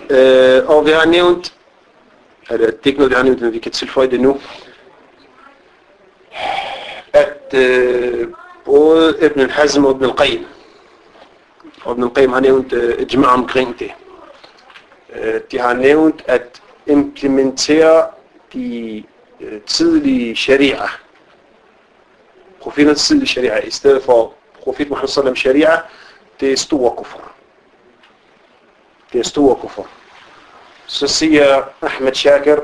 Og vi har nævnt, eller det er ikke noget, vi har nævnt, men vi kan tilføje det nu, at både Ibn al-Hazm og Ibn al-Qayyim, og Ibn al-Qayyim har nævnt ijma' omkring det. De har nævnt at implementere de tidlige sharia, profetens tidlige sharia, i stedet for profet Muhammad sallam sharia, det er stor kufr. Det er stor kufr. Så siger Ahmed Shakir,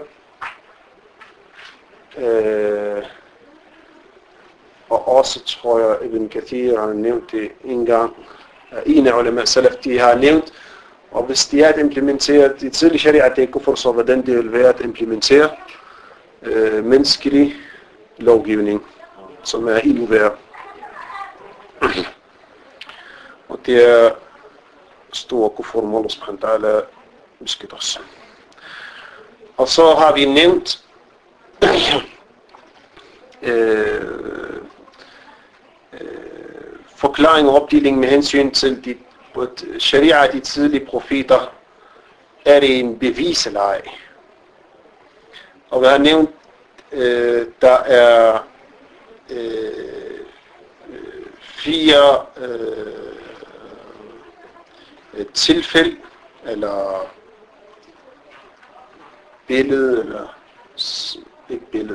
og også tror jeg Ibn Kathir har nævnt det en gang, en af ulama salaf, de har nævnt, og hvis de er at implementere de tidlige sharia, det er kufr, så hvordan det vil være at implementere menneskelig lovgivning, som er endnu værre. Og det er stor kufr, om Allah subhanahu wa ta'ala beskytter os. Og så har vi nævnt forklaring og opdeling med hensyn til de sharia, de tidlige profeter, er det en bevis eller ej. Og vi har nævnt, der er 4 tilfælde, eller billede, eller ikke billede.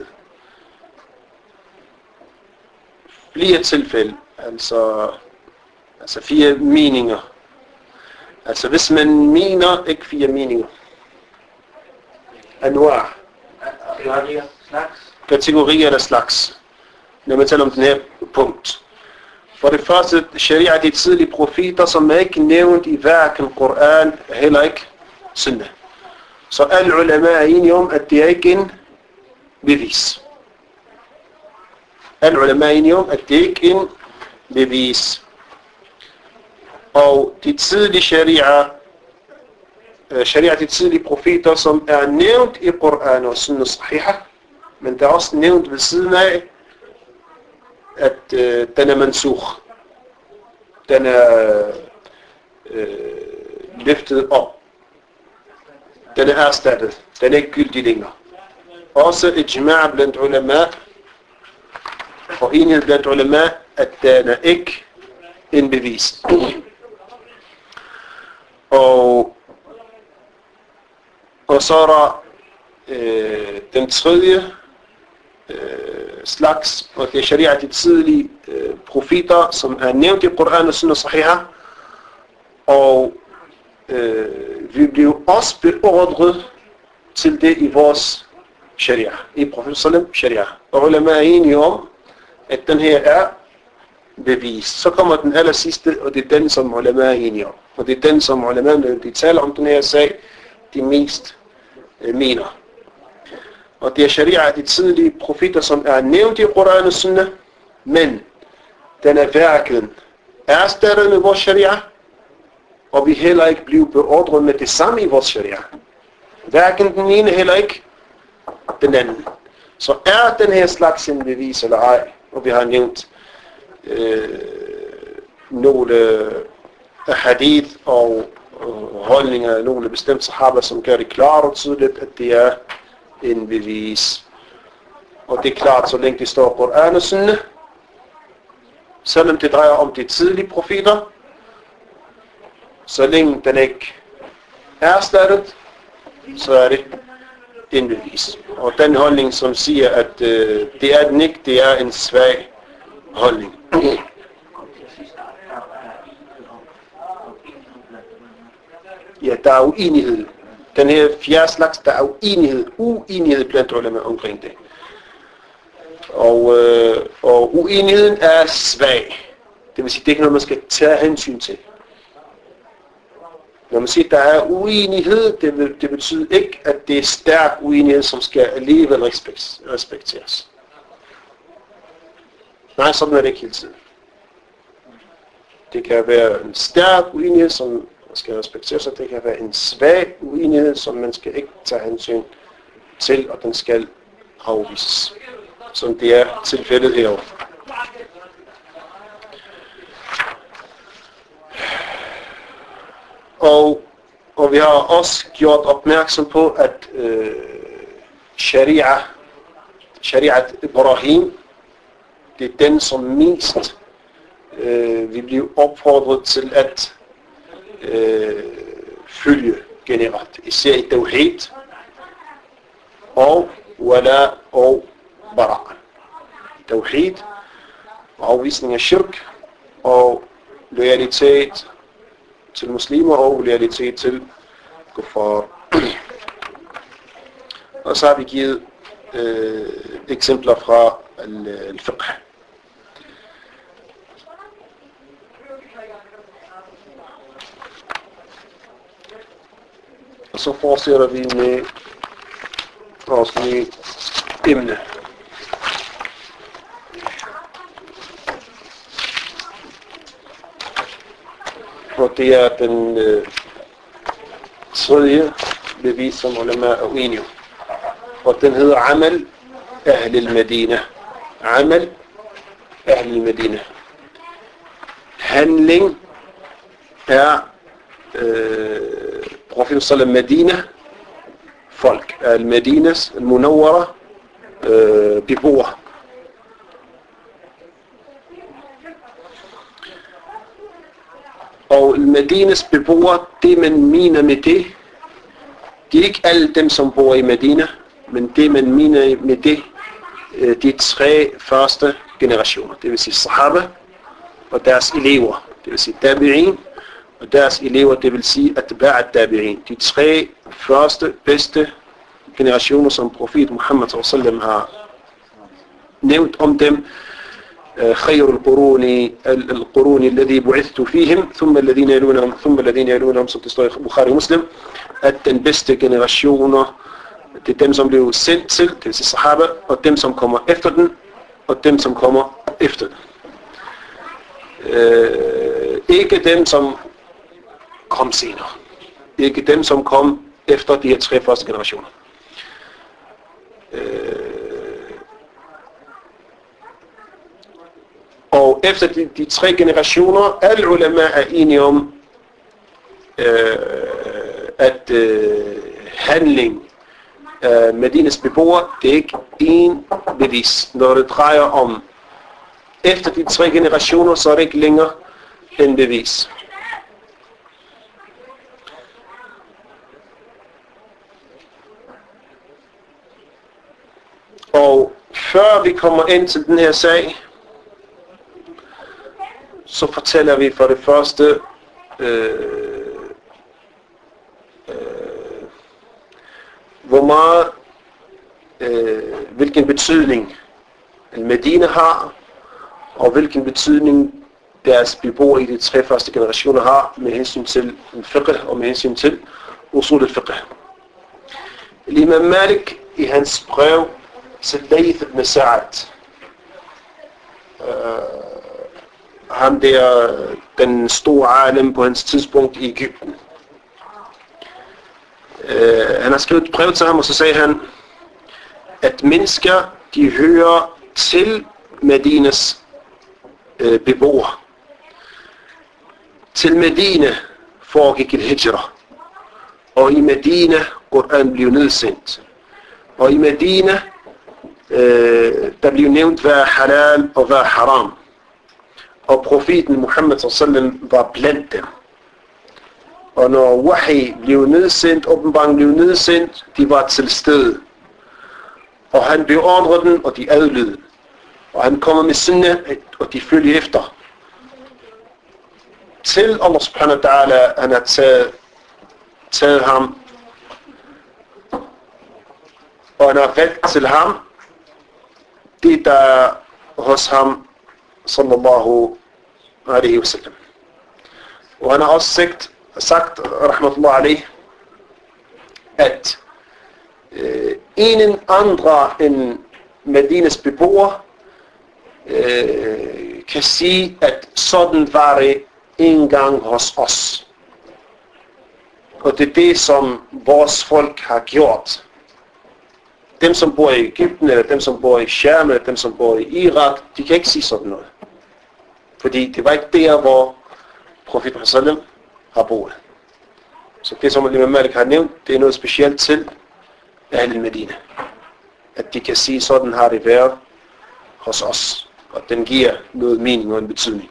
Flere tilfælde, altså 4 meninger. Altså hvis man mener, ikke 4 meninger. Anwar. Kategorier eller slags. Når man taler om den her punkt. For det første, sharia, de tidlige profeter, som er ikke nævnt i hverken Koran, heller ikke Sunnah. Så alle ulema er enige om, at det er ikke en bevis. Alle ulema er enige om, at det ikke er en bevis. Og de tidlige sharia, de tidlige profeter, som er nævnt i Koran og Sunnah Sahiha, men der er også nævnt ved siden af, at den er mansukh. Den er løftet op. Den er erstattet. Den er ikke gyldig længere. Også ijma' blandt ulema, og enighed blandt ulema, at den er ikke en bevis. Og så er der den tredje slags, og det er sharia, de tidlige profeter, som er nævnt i Koran og Sunnah Sahiha, og vi blev også beordret til det i vores sharia, i Profet Sallam sharia. Og ulema er enige om, at den her er bevis. Så kommer den aller sidste, og det er den, som ulema er enige om. Og det er den, som ulema, når de taler om den her sag, de mest mener. Og det er sharia, de tidlige profeter, som er nævnt i Koran og Sunnah, men den er hverken erstattet med vores sharia, og vi heller ikke bliver beordret med det samme i vores sharia. Hverken den ene, heller ikke den anden. Så er den her slags en bevis eller ej, og vi har nævnt nogle hadith og holdninger af nogle bestemte sahaba, som gør det klart og tydeligt, at det er en bevis. Og det er klart, så længe det står Koran og Sunnah, selvom det drejer om de tidlige profeter, så længe den ikke er erstattet, så er det en bevis. Og den holdning, som siger, at det er den ikke, det er en svag holdning. Ja, der er uenighed. Den her 4. slags, der er uenighed blandt ulema omkring det. Og uenigheden er svag. Det vil sige, det er ikke noget, man skal tage hensyn til. Når man siger, der er uenighed, det betyder ikke, at det er stærk uenighed, som skal alligevel respekteres. Nej, sådan er det ikke hele tiden. Det kan være en stærk uenighed, som skal respekteres, og det kan være en svag uenighed, som man skal ikke tage hensyn til, og den skal afvises. Som det er tilfældet herovre. Og Og vi har også gjort opmærksom på, at Shariat Ibrahim, det er den, som mest vi bliver opfordret til at følge generelt. Især i tawhid og wala og bara. Tawhid, afvisning af shirk og loyalitet til muslimer og loyalitet til kuffar. Og så har vi givet eksempler fra al-fiqh. Og så fortsætter vi med vores nye emne. Og det er den tredje bevis, som ulema er uenige. Og den hedder Amal Ahl al-Madina. Amal Ahl al-Madina. Handling er Profeten sallam Medina, folk, al-Medinas, al-Munawwara, beboere. Og Medinas beboere, det man mener med det er ikke alle dem, som bor i Medina, men det man mener med det, de 3 første generationer. Det vil sige Sahaba og deres elever, det vil sige Tabi'in, og deres elever, det vil sige Atba' at-Tabi'in. De 3 første, bedste generationer, som profet Muhammad sallam har nævnt om dem. خير القرون الذي بعثت فيهم ثم الذين يلونهم som det står i Bukhari Muslim, at den bedste generationer, det er dem, som blev sendt til, det vil sige Sahaba, og dem, som kommer efter den, og dem, som kommer efter den. Ikke dem, som kom senere. Ikke dem, som kom efter de her 3 første generationer. Og efter de 3 generationer, alle ulema er enige om, at handling af Medinas beboere, det er ikke en bevis. Når det drejer om efter de 3 generationer, så er det ikke længere en bevis. Og før vi kommer ind til den her sag, så fortæller vi for det første, hvor meget, hvilken betydning Medina har, og hvilken betydning deres beboere i de 3 første generationer har med hensyn til fiqh og med hensyn til usul al-fiqh. Imam Malik i hans brev til Layth ibn Sa'ad, ham der, den store alim på hans tidspunkt i Egypten. Han har skrevet et brev til ham, og så sagde han, at mennesker, de hører til Medinas beboere. Til Medina foregik et hijra, og i Medina Koran blev nedsendt. Og i Medina der blev nævnt, hvad er halal og hvad er haram. Og profeten Muhammad sallam var blandt dem. Og når wahi blev nedsendt, åbenbaringen blev nedsendt, de var til stede. Og han beordrede den, og de adlød. Og han kommer med sunnah, og de følger efter. Til Allah subhanahu wa ta'ala, han har taget ham, og han har valgt til ham det, der er hos ham, sallallahu alaihi wasallam. Og han har også sagt rahmatullah alayh, at ingen andre end Medinas beboere kan sige, at sådan var det en gang hos os. Og det er det, som vores folk har gjort. Dem, som bor i Egypten, eller dem, som bor i Sham, eller dem, som bor i Irak, de kan ikke sige sådan noget. Fordi det var ikke der, hvor profeten sallam har boet. Så det som Imam Malik har nævnt, det er noget specielt til Ahl-Medina. At de kan sige, sådan har det været hos os. Og den giver noget mening og en betydning.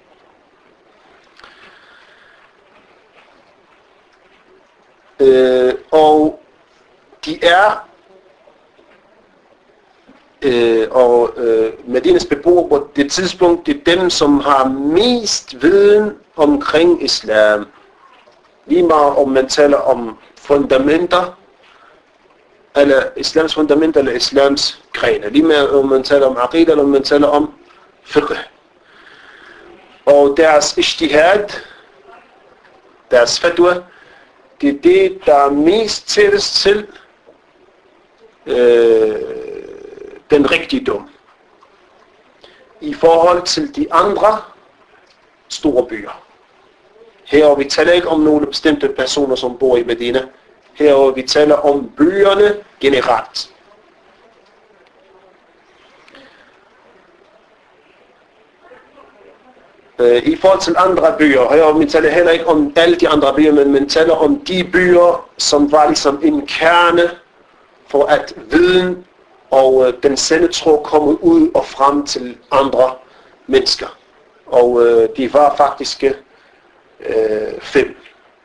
Og de er Medinas beboere på det tidspunkt, det er dem, som har mest viden omkring islam. Lige meget om man taler om fundamenter, eller islams fundamenter, eller islams grene. Lige meget om man taler om aqida, eller om man taler om fiqh. Og deres ijtihad, deres fatwa, det er det, der er mest tættest til den rigtigdom i forhold til de andre store byer. Her vi taler ikke om nogle bestemte personer, som bor i Medina. Her vi taler om byerne generelt. I forhold til andre byer, her vi taler heller ikke om alle de andre byer, men man taler om de byer, som var ligesom en kerne for at viden og den sendetro komme ud og frem til andre mennesker. Og de var faktisk 5.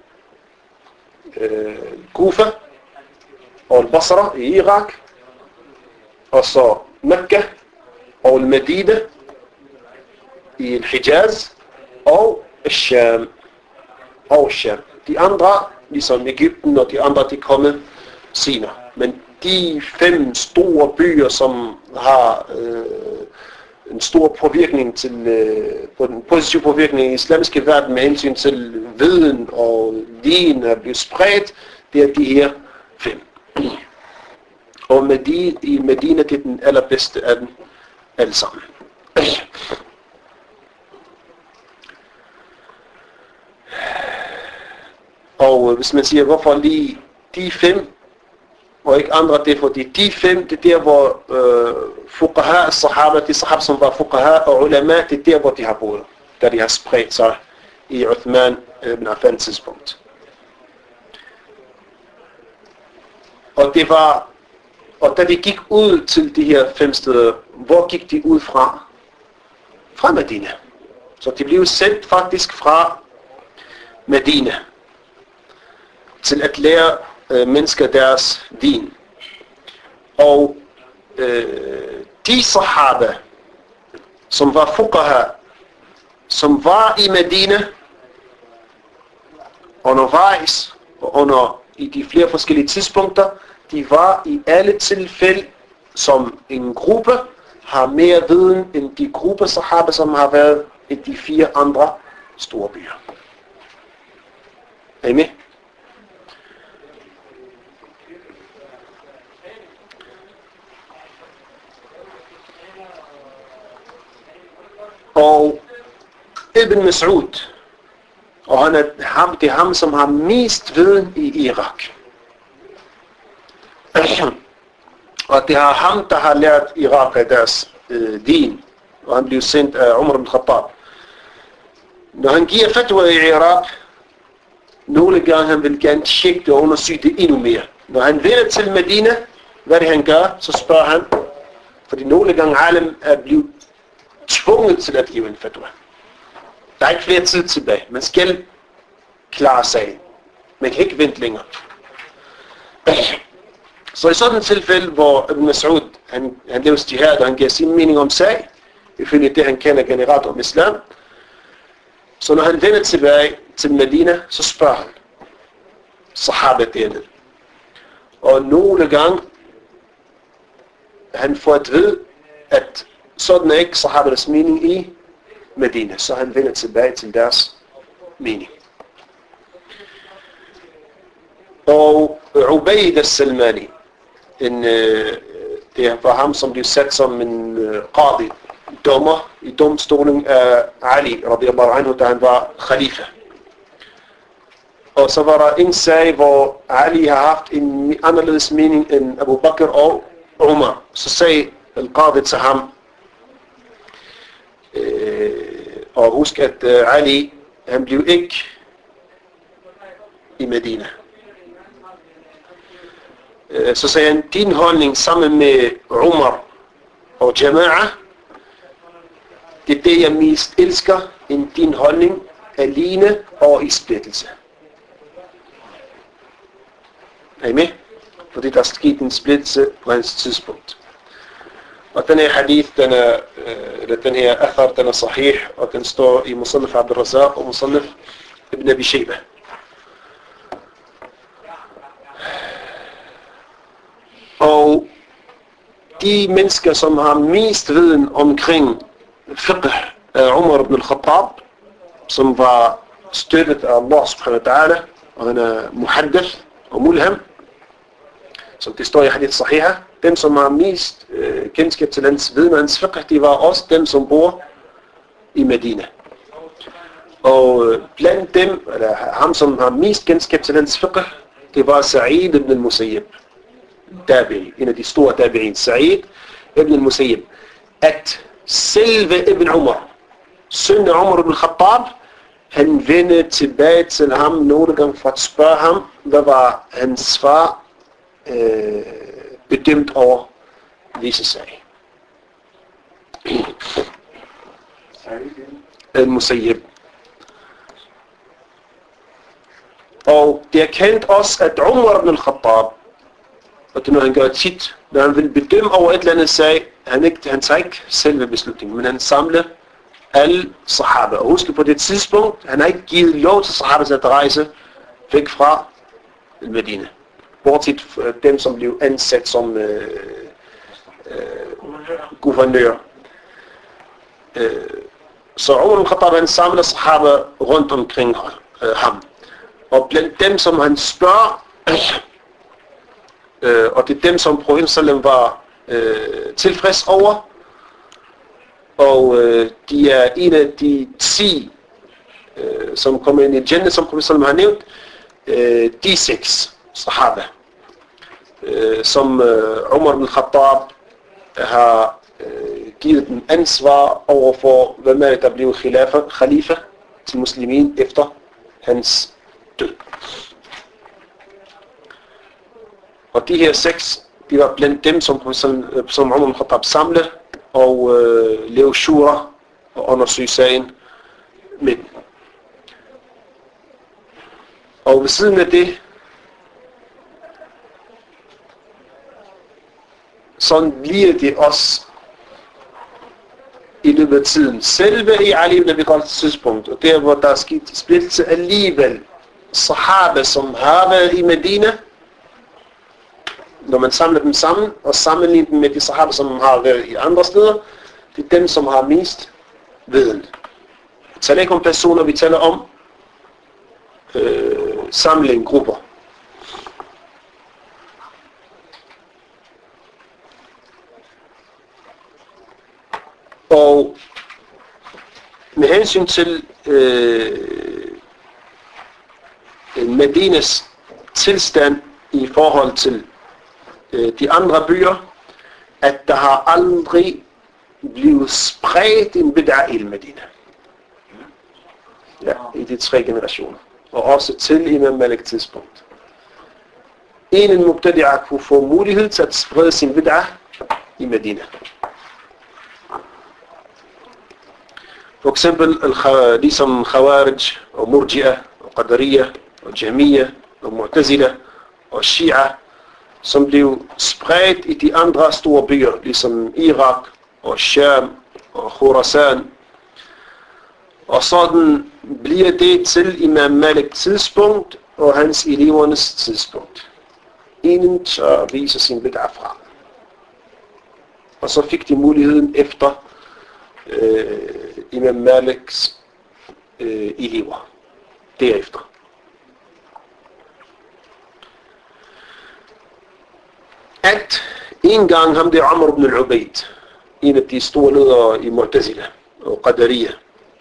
Kufa og Al-Basra i Irak, og så Mekka og Al-Medina i Al-Hijaz og Al-Sham. De andre, ligesom Egypten og de andre, de kommer senere. Men de 5 store byer, som har en stor påvirkning til, på den positive påvirkning i islamiske verden med hensyn til viden og viden er blevet spredt, det er de her 5. Og i Medina, det er den allerbedste af dem alle sammen. Og hvis man siger, hvorfor lige de 5, og ikke andre, det er fordi de 5, det er der, hvor fuqaha, sahaba, de sahaba, som var fuqaha og ulama, det er der, hvor de har boet, da de har spredt sig i Uthman ibn Affan tidspunkt. Og det var, og da de gik ud til de her 5 steder, hvor gik de ud fra? Fra Medina. Så de blev sendt faktisk fra Medina til at lære mennesker deres din. Og de sahaba, som var fuqaha, som var i Medina undervejs og i de flere forskellige tidspunkter, de var i alle tilfælde som en gruppe har mere viden end de grupper sahaba, som har været i de 4 andre store byer. Er I med? Og Ibn Mas'ud, og det er ham, som har mest viden i Irak. Og det er ham, der har lært Irak af deres din, og han blev sendt af Umar ibn Khattab. Når han giver fatwa i Irak, nogle gange han vil gerne tjekke det og undersøge det endnu mere. Når han vender til Medina, hvad det han gør, så spørger han, fordi nogle gange alim er blevet tvunget til at give en fatwa. Der er ikke flere tid tilbage. Man skal klare sagen. Man kan ikke vente længere. Så i sådan et tilfælde, hvor Ibn Mas'ud, han laver jihad, og han giver sin mening om sag, ifølge det, han kender generelt om islam, så når han vender tilbage til Medina, så spørger han sahaba dernede. Og nogle gange, han får at vide, at sådan er ikke sahabanes mening i Medina, så han vender tilbage til deres mening. Og Ubayd al-Salmani, det var ham, som blev sat som en qadi, dommer i domstolen af Ali, radiyallahu anhu, da han var khalifa. Og så var der en sag, hvor Ali har haft en anderledes mening end Abu Bakr og Umar. Så sagde al-qadi til ham, og husk at Ali, han blev ikke i Medina. Så sagde han, din holdning sammen med Umar og Jama'a, det er det, jeg mest elsker, end din holdning alene og i splittelse. Er I med? Fordi der er sket en splittelse på hans tidspunkt. Og den her hadith, den her athar, den er sahih, og den står i Musannaf Abd al-Razak og Musannaf Ibn Abi Shayba. Og de mennesker, som har mest viden omkring fiqh af Umar ibn al-Khattab, som var støttet af Allah subhanahu wa ta'ala, og han er muhaddith og mulham, som det står i hadith sahiha, dem som har mest kendskab til hans viden og hans fiqh, de var også dem, som bor i Medina. Og blandt dem, eller ham som har mest kendskab til hans fiqh, det var Sa'id ibn al-Musayyib, tabi'i, en af de store tabi'in, Sa'id ibn al-Musayyib, at selve Ibn Umar, søn af Umar ibn al-Khattab, han vendte tilbage til ham nogle gange for at spørge ham, hvad var hans far bedømt over visse sag. Al-Musayyib. Og det er kendt også, at Umar ibn al-Khattab, og det er noget han gør tit, når han vil bedømme over et eller andet sag, han tager ikke selve beslutningen, men han samler alle sahaba. Og husk på det tidspunkt, han har ikke givet lov til sahaba at rejse væk fra Medina. Bortset dem, som blev ansat som guvernør. Så Umar ibn Khattab, han samler sahaba rundt omkring ham. Og blandt dem, som han spørger, og det er dem, som profeten sallam var tilfreds over, og de er en af de 10, som kommer ind i Jannah, som profeten sallam har nævnt, de 6 sahaba, som Umar ibn Khattab har givet dem ansvar overfor, hvem er det, der blev khalifa til muslimin efter hans død. Og de her 6, de var blandt dem, som Umar ibn Khattab samlede og lavede shura og undersøge sagen med dem. Og ved siden af det, sådan bliver det også i løbet af tiden. Selve i Ali ibn Abi Talibs tidspunkt, og der hvor der er sket splittelse alligevel, sahaba som har været i Medina, når man samler dem sammen og sammenligner dem med de sahaba som har været i andre steder, det er dem som har mest viden. Vi taler ikke om personer, vi taler om samling, grupper. Og med hensyn til Medinas tilstand i forhold til de andre byer, at der har aldrig blevet spredt en bid'a i Medina. Ja, i de 3 generationer. Og også til Imam Malik tidspunkt. En mubtadi'a kunne få mulighed til at sprede sin bid'a i Medina. For eksempel ligesom Khawarij og Murji'a og Qadariyya og Jahmiyya og Mu'tazila og Shia, som blev spredt i de andre store byer, ligesom Irak og Sham og Khurasan. Og sådan bliver det til Imam Malik tidspunkt og hans elevernes tidspunkt. Ingen tør vise sin bid'a fra. Og så fik de muligheden efter Imam Maliks elever derefter. At en gang ham det Amr ibn al-Ubayd, en af de store ledere i Mu'tazila og Qadariyya,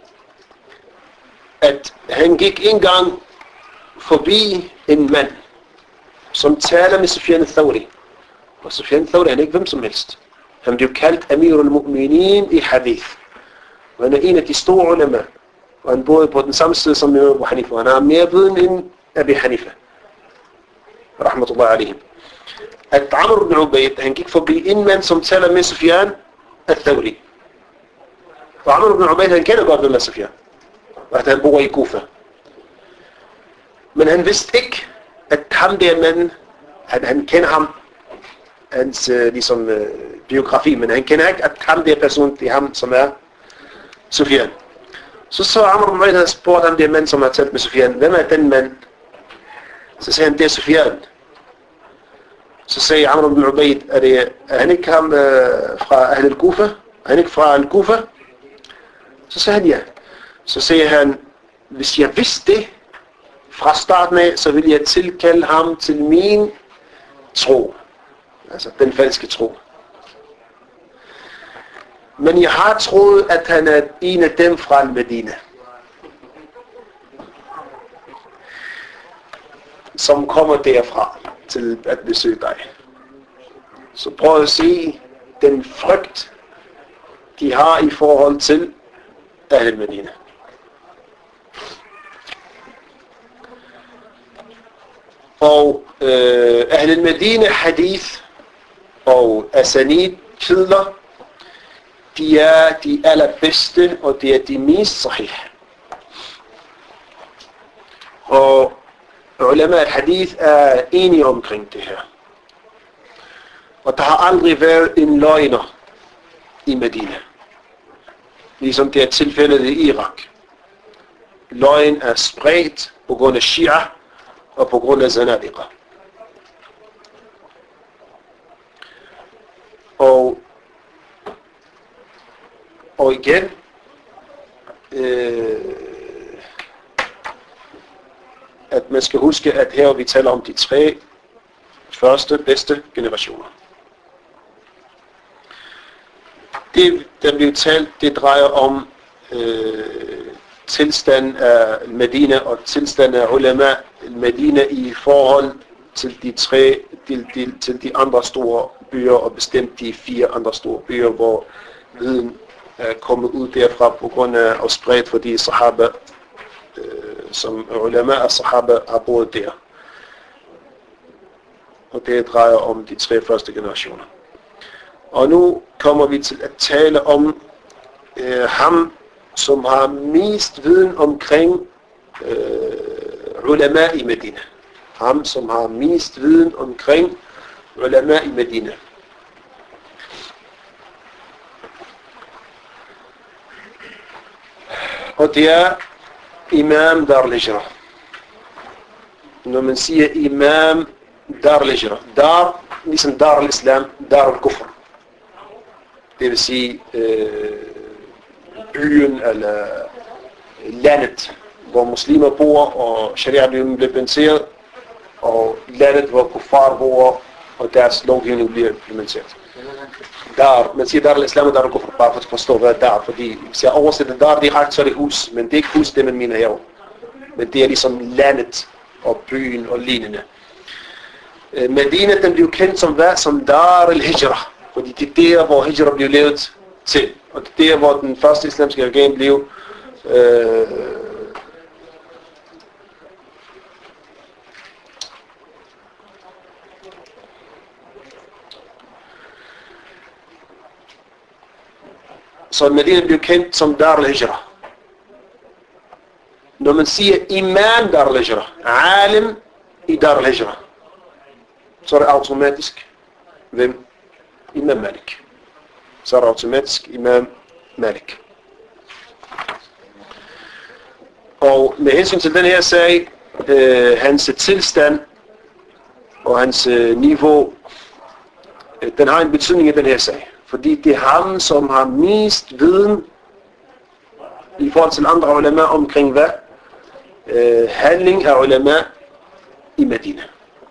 at han gik en gang forbi en mand, som taler med Sufyan al-Thawri. Og Sufyan al-Thawri, han er ikke hvem som helst. Han blev kaldt Amir al-Mu'minin i hadith. Og han er en af de store ulema. Og han boede på den samme sted som Imam Abu Hanifa. Han har mere viden end Abi Hanifa, rahmatullah alayhim, at Amr ibn Ubayd, han gik forbi en mand, som taler med Sufyan al-Thawri. Og Amr ibn Ubayd, han kender godt, hvem er Sufyan, og at han bor i Kufa. Men han vidste ikke, at ham der manden, han kender ham, hans ligesom biografi, men han kender ikke, at ham der person, det er ham, som er Sufyan. Så Amr ibn Ubayd havde spurgt ham der mand, som har talt med Sufyan, hvem er den mand? Så sagde han, det er Sufyan. Så sagde Amr ibn Ubayd, er han ikke ham fra Ahl al-Kufa? Er han ikke fra al-Kufa? Så sagde han ja. Så sagde han, hvis jeg vidste det fra starten af, så ville jeg tilkalde ham til min tro. Altså den falske tro. Men jeg har troet, at han er en af dem fra Medina, som kommer derfra til at besøge dig. Så prøv at se den frygt, de har i forhold til Ahl Medina. Og Ahl Medina hadith og asanid kilder, de er de allerbedste, og det er de mest sahih. Og ulama al-hadith er enige omkring det her. Og der har aldrig været en løgner i Medina, ligesom det er tilfældet i Irak. Løgn er spredt på grund af Shia og på grund af Zanadiqa. Og igen, at man skal huske, at her vi taler om de 3 første bedste generationer. Det, der bliver talt, det drejer om tilstand af Medina og tilstand af ulama Medina i forhold til de andre store byer, og bestemt de 4 andre store byer, hvor viden er kommet ud derfra på grund af og spredt for de sahaba, som ulama af sahaba har boet der. Og det drejer om de 3 første generationer. Og nu kommer vi til at tale om ham, som har mest viden omkring ulama i Medina. Ham, som har mest viden omkring ulama i Medina. Og det er Imam Dar al-Hijra. Når man siger Imam Dar al-Hijra, Dar, ligesom Dar al-Islam, Dar al-Kufr. Det vil sige byen eller landet, hvor muslimer bor, og sharia bliver implementeret, og landet, hvor kuffar bor, og deres lovgivning bliver implementeret. Dar, man siger Dar al-Islam og Dar al-Kufr, bare for at forstå, hvad er Dar, fordi hvis jeg oversætter Dar direkte, så er det hus, men det er ikke hus, det man mener herovre. Men det er ligesom landet og byen og lignende. Medina, den blev kendt som hvad? Som Dar al-Hijra, fordi det er der, hvor Hijra blev levet til, og det er der, hvor den første islamske regering blev så Medina blev kendt som Dar al-Hijra. Når man siger Imam Dar al-Hijra, alim i Dar al-Hijra, så er det automatisk hvem? Imam Malik. Så er det automatisk Imam Malik. Og med hensyn til den her sag, hans tilstand og hans niveau, den har en betydning i den her sag. Fordi det er ham, som har mest viden i forhold til andre ulama omkring hvad? Handling af ulama i Medina.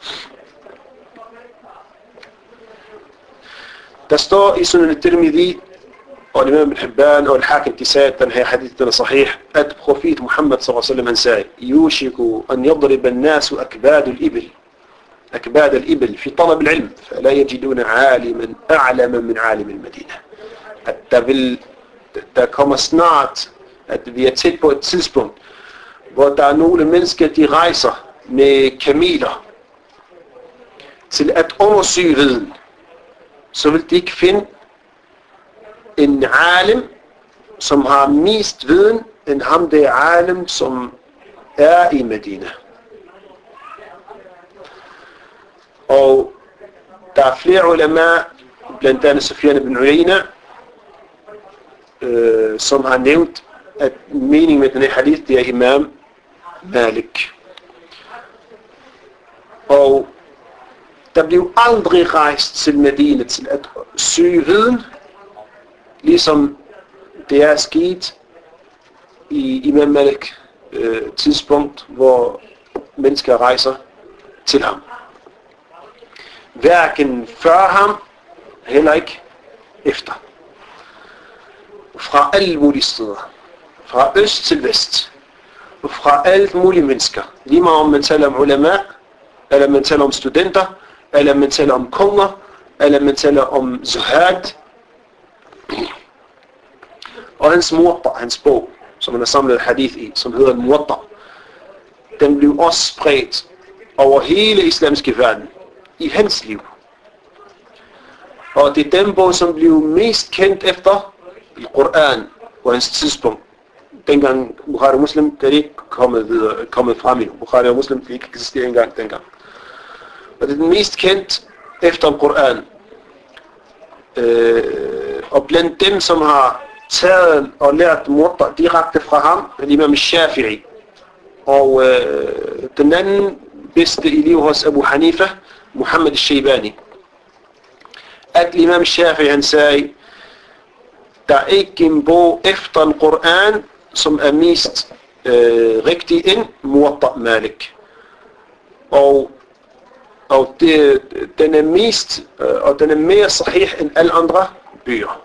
Der står i Sunan al-Tirmidhi, og Imam al-Hibban og al-Hakim, de sagde, at den her hadith den er sahih, at profet Muhammad sallallahu alaihi wasallam han sagde, yushiku an yadrib an-nasu akbad al-ibil. أكباد الإبل في طلب العلم فلا يجدون عالما أعلم من عالم المدينة. At der kommer snart, at vi er tæt på et tidspunkt, hvor der er nogle mennesker, de rejser med kameler til at undersøge viden, så vil de ikke finde en alim, som har mest viden end ham der alim, som er i Medina. Og der er flere ulema, blandt andet Sufyan ibn Uyayna, som har nævnt, at meningen med denne hadith, det er Imam Malik. Og der blev aldrig rejst til Medina til at søge viden, ligesom det er sket i Imam Malik tidspunkt, hvor mennesker rejser til ham. Hverken før ham, heller ikke efter. Fra alle mulige steder. Fra øst til vest. Og fra alle mulige mennesker. Lige meget om man taler om ulema, eller man taler om studenter, eller man taler om konger, eller man taler om zuhad. Og hans Muwatta, hans bog, som han har samlet hadith i, som hedder Muwatta, den blev også spredt over hele islamiske verden i hans liv. Og det er den bog, som blev mest kendt efter i Koran på hans tidspunkt. Dengang Bukhari og Muslim, det er ikke kommet frem endnu. Bukhari og Muslim, det ikke eksisterer engang dengang. Og det er den mest kendt efter Koran. Og blandt dem, som har taget og lært Muwatta direkte fra ham, er Imam Shafi'i. Og den anden bedste elev hos Abu Hanifa, Muhammad al-Shaybani. At Imam Shafi'i, han sagde, der er ikke en bog efter en Koran, som er mest rigtig end Muwatta Malik. Og den er mest, og den er mere sahih end alle andre bøger.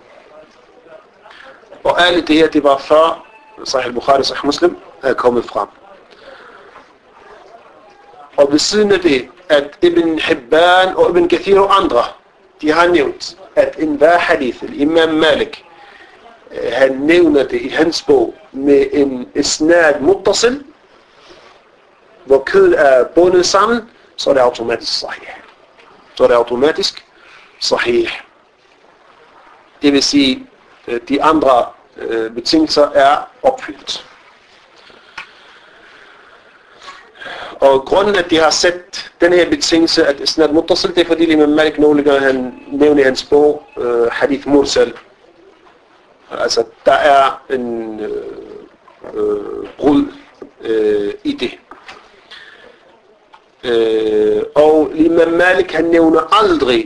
Og alle det her, det var før Sahih al-Bukhari og Sahih Muslim er kommet frem. Og ved siden af det, at Ibn Hibban og Ibn Kathir og andre, de har nævnt, at enhver hadith, Imam Malik, han nævner det i hans bog med en isnad muttasil, hvor kødet er bundet sammen, så er det automatisk sahih. Så er det automatisk sahih. Det vil sige, de andre betingelser er opfyldt. Og grunden, at de har sat den her betingelse, at isnad muttasil, det er fordi Imam Malik nogle gange han nævner i hans bog hadith mursal. Altså, der er en brud i det. Og Imam Malik, han nævner aldrig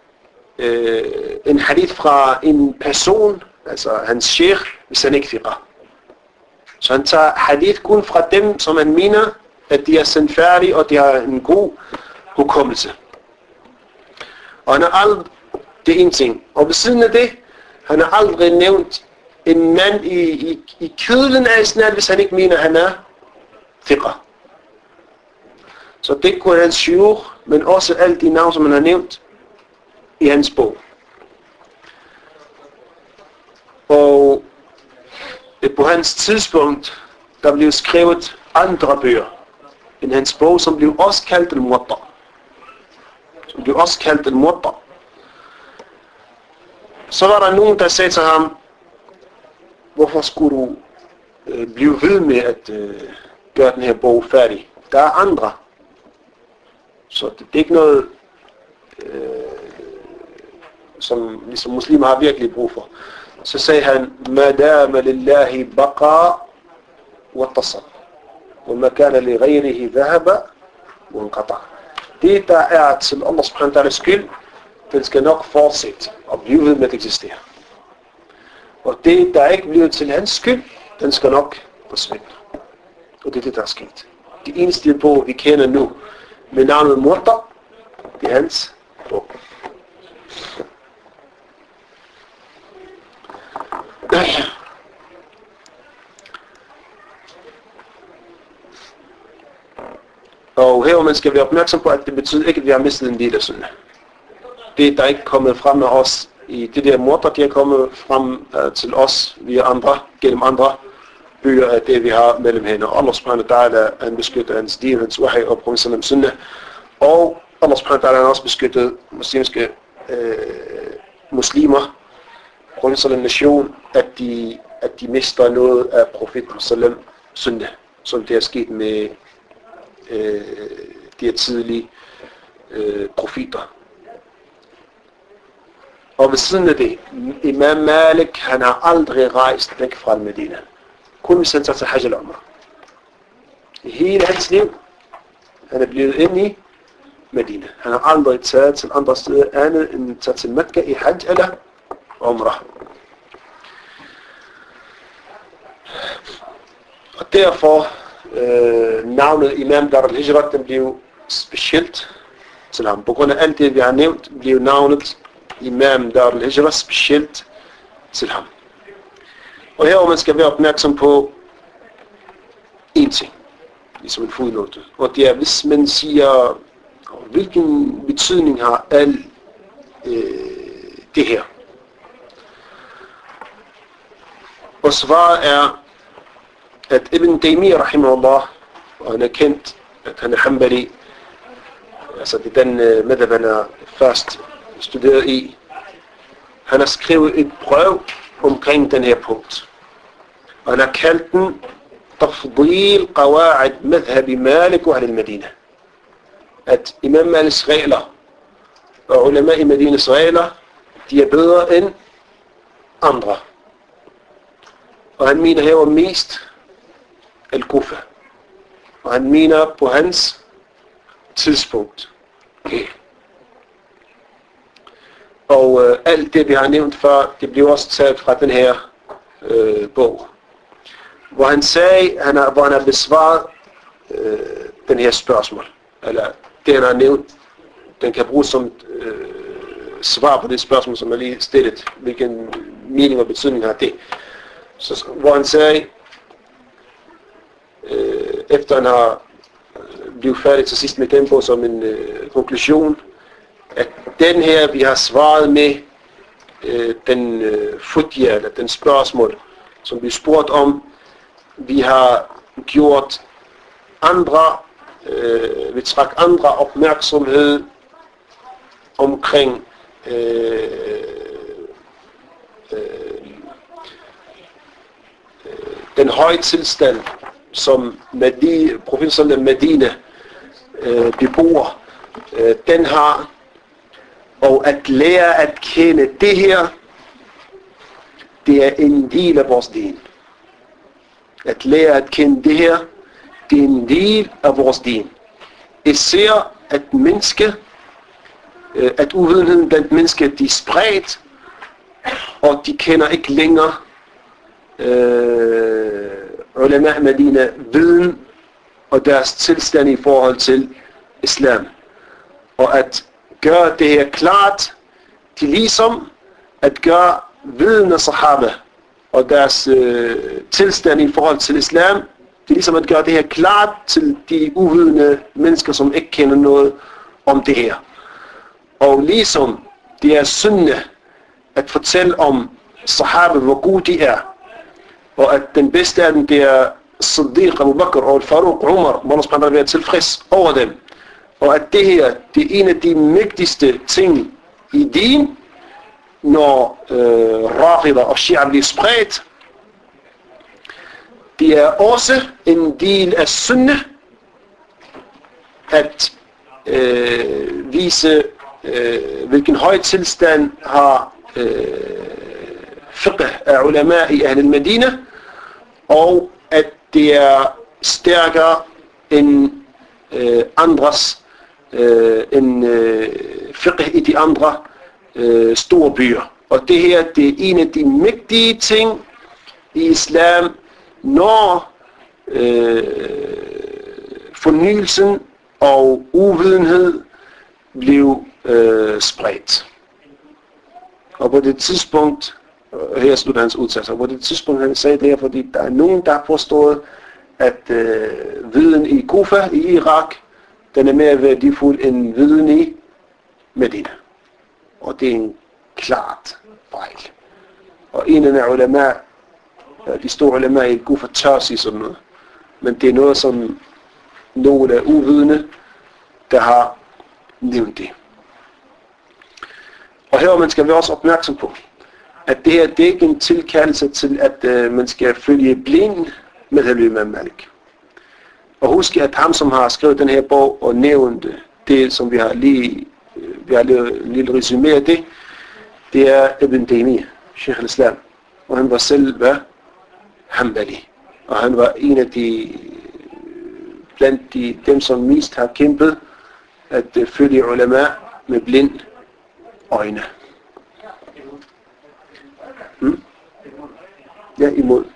en hadith fra en person, altså hans sheikh, hvis han ikke fiqh. Så han tager hadith kun fra dem, som han mener, at de er sandfærdige, og de har en god hukommelse. Og han har aldrig, det er en ting. Og ved siden af det, han har aldrig nævnt en mand i kødlen af isnad, hvis han ikke mener, han er fiqh. Så det kunne hans shuyukh, men også alle de navne, som han har nævnt i hans bog. Og på hans tidspunkt, der blev skrevet andre bøger end hans bog, som blev også kaldt al-Muwatta. Så var der nogen, der sagde til ham, hvorfor skulle du blive ved med at gøre den her bog færdig? Der er andre. Så det er ikke noget, som ligesom muslimer har virkelig brug for. Så sagde han, madama lillahi baqa wa tasal, wa ma kana li ghayrihi dhahaba wa inqata. Det der er til Allah subhanahu wa ta'ala skyld, den skal nok fortsætte og blive ved med at eksistere. Og det der ikke bliver til hans skyld, den skal nok forsvinde. Og det er det der er sket. Det eneste bog vi kender nu med navnet Muwatta, det er hans bog. Og her man skal være opmærksom på, at det betyder ikke, at vi har mistet en del af sunnah. Det der er ikke kommet frem med os i det der Muwatta, det er kommet frem til os via andre, gennem andre bøger af det, vi har mellem hænder. Allah subhanahu wa ta'ala, han beskytter hans din, hans wahi og profet sunnah. Og Allah subhanahu wa ta'ala har også beskyttet muslimske muslimer, profet nation, at de mister noget af profet sunnah, som det er sket med de her tidlige profeter. Og ved siden af det, Imam Malik, han har aldrig rejst væk fra Medina. Kun hvis han tager til Hajj eller Umrah. I hele hans liv, han er blevet inde i Medina. Han har aldrig taget til andre steder andet end taget til Mekka i Hajj eller Umrah. Og derfor navnet Imam Dar al-Hijrat, den blev specielt til ham. På grund af alt det, vi har nævnt, blev navnet Imam Dar al-Hijrat specielt til ham. Og her man skal være opmærksom på en ting, ligesom en fodnote. Og det er, hvis man siger, hvilken betydning har alt det her. Og svaret er, at Ibn Taymiyyah rahimahullah, og han er kendt, at han er Hanbali, altså det er den madhab, han er først studeret i. Han har skrevet et brev omkring den her punkt. Og han har kaldt den Tafdil Qawa'id Madhab Malik wa Ahl al-Madina. At Imam Maliks regler og ulama i Medinas regler, de er bedre end andre. Og han mener her mest al-Kufa. Og han mener på hans tidspunkt. Okay. Og alt det vi har nævnt før, det bliver også taget fra den her bog. Hvor han sagde, hvor han har besvaret den her spørgsmål. Eller det han har nævnt, den kan bruges som svar på det spørgsmål, som jeg lige stillet. Hvilken mening og betydning har det. Så, hvor han sagde, efter han har blevet færdig til sidst med den bog som en konklusion, at den her, vi har svaret med den futja, eller den spørgsmål, som vi spurgt om, vi har gjort andre, vi træk andre opmærksomhed omkring den høje tilstand, som profeten Medina beboer, den har, og at lære at kende det her, det er en del af vores din. At lære at kende det her, det er en del af vores din. Især at menneske, at uvidenheden blandt mennesker, de er spredt, og de kender ikke længere ulama Medina viden og deres tilstand i forhold til islam. Og at gøre det her klart, til ligesom at gøre viden af sahaba og deres tilstand i forhold til islam, det er ligesom at gøre det her klart til de uvidende mennesker, som ikke kender noget om det her. Og ligesom det er synd at fortælle om sahaba, hvor gode de er, og at den bedste af dem, det er Siddiq, Abu Bakr og Faruq, Umar, hvor Allah subhanahu wa ta'ala er tilfreds over dem. Og at det her, det er en af de mægtigste ting i din, når Rafida og Shia bliver spredt. Det er også en del af sunnah at vise, hvilken høj tilstand har fiqh af ulama i Ahl al-Madina, og at det er stærkere end andres, end fiqh i de andre store byer. Og det her, det er en af de mægtige ting i islam, når fornyelsen og uvidenhed blev spredt. Og på det tidspunkt, her slutter hans udtalelse, og på det tidspunkt han sagde det her, fordi der er nogen, der har forstået, at viden i Kufa i Irak, den er mere værdifuld end viden i Medina. Og det er en klart fejl. Og en af ulama De store ulema er ikke god for tør at sige sådan noget. Men det er noget, som nogle af uvidende, der har nævnt det. Og her man skal være også opmærksom på, at det her det er ikke en tilkaldelse til, at man skal følge blind med Imam Malik. Og husk, at ham, som har skrevet den her bog og nævnt det, som vi har lavet en lille resumé af det er Ibn Taymiyyah, Sheikh al-Islam. Og han var selv Hanbali. Og han var en af blandt dem, som mest har kæmpet at følge ulama med blind øjne. Ja, imod.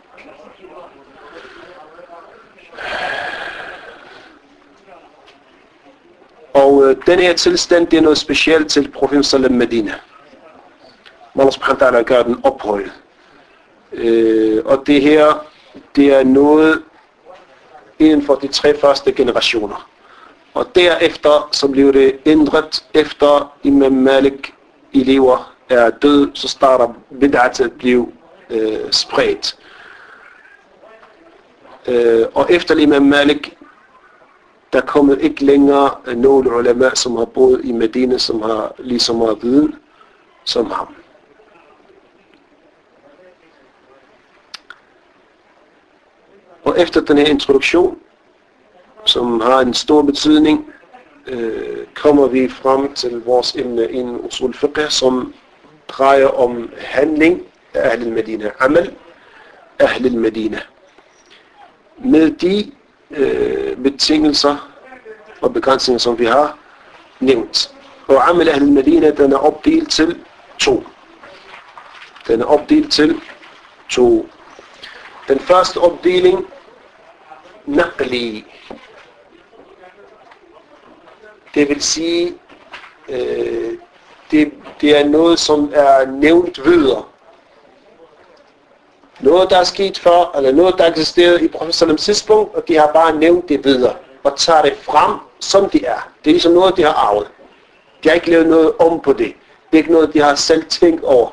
Og den her tilstand, det er noget specielt til profeten sallam Medina. Allah subhanahu wa ta'ala gør den ophøjet. Og det her, det er noget inden for de 3 første generationer. Og derefter, så blev det ændret efter Imam Malik elever er død, så starter bid'at at blive spredt. Og efter Imam Malik, der kommer ikke længere nogle ulema, som har boet i Medina, som har lige så meget viden som ham. Og efter den her introduktion, som har en stor betydning, kommer vi frem til vores emne inden usul fiqh, som drejer om handling af Ahl al-Medina, amal Ahl al-Medina. Med de betingelser og begrænsninger, som vi har nævnt. Og amal Ahl al-Medina, den er opdelt til 2. Den første opdeling, naqli. Det vil sige, det er noget, som er nævnt videre. Noget, der er sket før, eller noget, der eksisterede i profeten sallam tidspunkt, og de har bare nævnt det videre, og tager det frem, som det er. Det er ligesom noget, de har arvet. De har ikke lavet noget om på det. Det er ikke noget, de har selv tænkt over.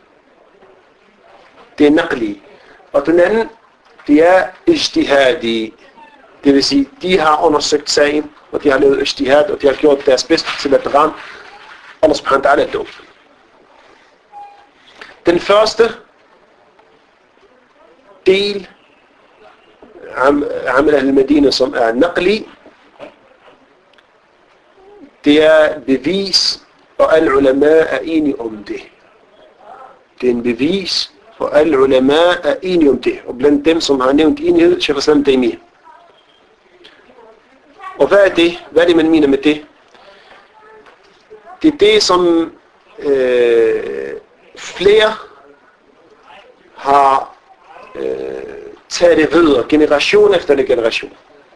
Det er naqli. Og den anden, det er ijtihadi. Det vil sige, de har undersøgt sagen, og de har lavet ijtihad, og de har gjort deres bedste til at ramme Allah subhanahu wa ta'ala. Den første del, amal al-Medina, som er naqli, det er bevis, og alle ulema er enige om det. Det er en bevis, og alle ulema er enige om det. Og blandt dem, som har nævnt enighed, Sheikh al-Islam Taymiyyah. Og hvad er det? Hvad er det, man mener med det? Det er det, som flere har taget det videre, generation efter generation.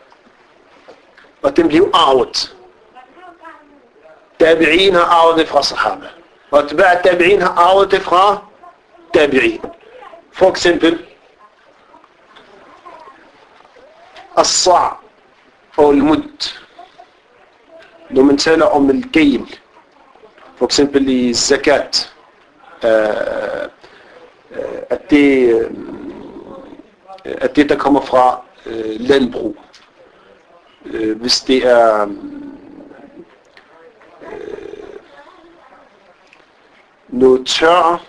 Og den blev arvet. Tabi'in har arvet det fra sahaba. Og tabi'in har arvet det fra tabi'in. For eksempel as-sa' og al-mud. Når man taler om al-gail, for eksempel i zakat, at det der kommer fra landbrug, hvis det er noget tør,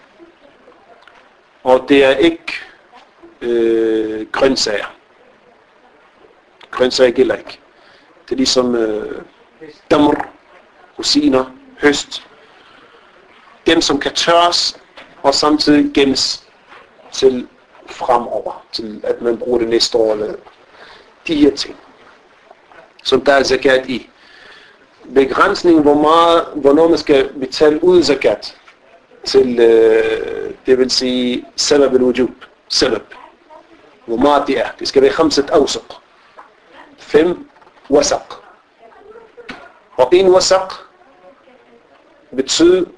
og det er ikke grøntsager. Grøntsager gælder ikke. Det er ligesom damr, rosiner, høst. Dem, som kan tørres og samtidig gemmes til fremover, til at man bruger det næste år, eller de her ting, som der er zakat i. Begrænsningen, hvornår man skal betale ud zakat, til, det vil sige, sabab al-wujub, sabab. Hvor meget det er. Det skal være 5 awsaq. 5 wasaq. Og 1 wasaq betyder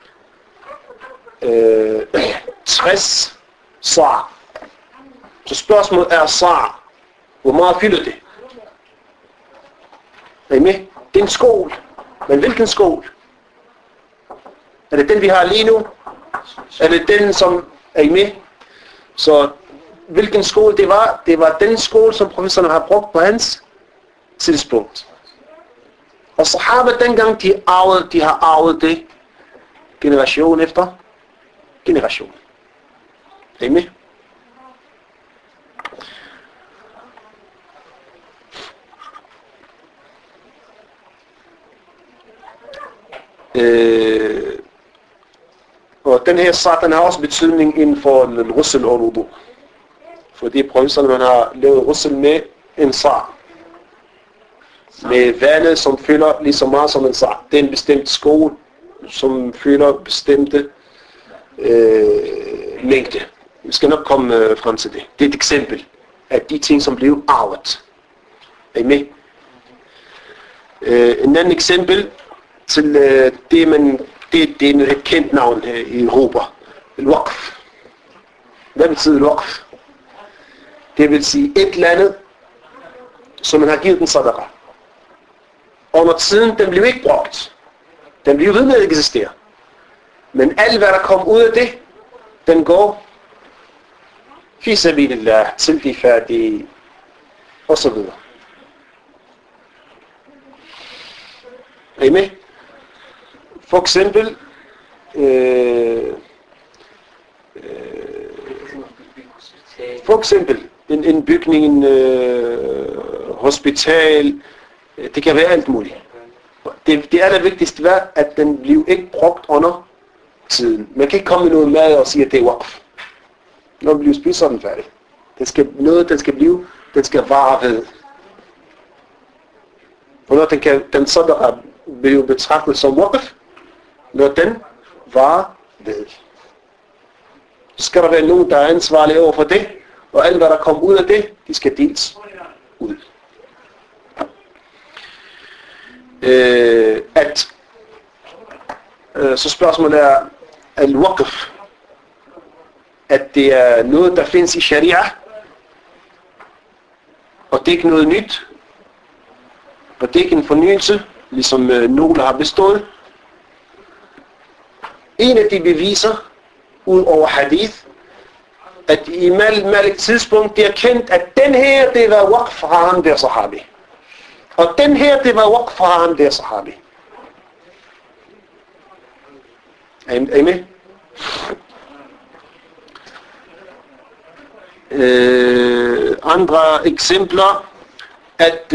60 sa'. Så spørgsmålet er sa'. Hvor meget fylder det? Er I med? Det er en skål. Men hvilken skål? Er det den, vi har lige nu? Er det den, som er I med? Så hvilken skole det var den skole, som professoren har brugt på hans tidspunkt. Og sahaba dengang, de har arvet det generation efter generation. Er I med? Og den her sag, den har også betydning inden for russel og wudu. Fordi professoren, man har lavet russel med en sag. Med vandet, som fylder lige så meget som en sag. Det er en bestemt skole, som fylder bestemte mængde. Vi skal nok komme frem til det. Det er et eksempel af de ting, som blev arvet. Er I med? En anden eksempel til det er et kendt navn her i Europa. Al-Waqf. Hvad betyder Al-Waqf? Det vil sige et eller andet, som man har givet den sadaqa. Og når tiden, den blev ikke brugt. Den blev ved med at eksistere. Men alt hvad der kom ud af det, den går fi sabilillah, til de færdige, og så videre. Er I med? For eksempel en bygning, en hospital, det kan være alt muligt. Det allervigtigste er, at den bliver ikke brugt under tiden. Man kan ikke komme med noget mad og sige, at det er waqf. Når den bliver spist, så er den færdig. Den skal vare ved. Og når den sadaqa bliver betragtet som waqf, når den varer ved. Så skal der være nogen, der er ansvarlige over for det, og alt hvad der kommer ud af det, de skal deles ud. Så spørgsmålet er, al-waqf, at det er noget, der findes i sharia, og det er ikke noget nyt, og det er ikke en fornyelse, ligesom nogle har bestået. En af de beviser, ud over hadith, at i Malik tidspunkt, det er kendt, at den her, det var waqf fra ham der sahabi. Og den her, det var waqf fra ham der sahabi. Er I med? Andre eksempler, at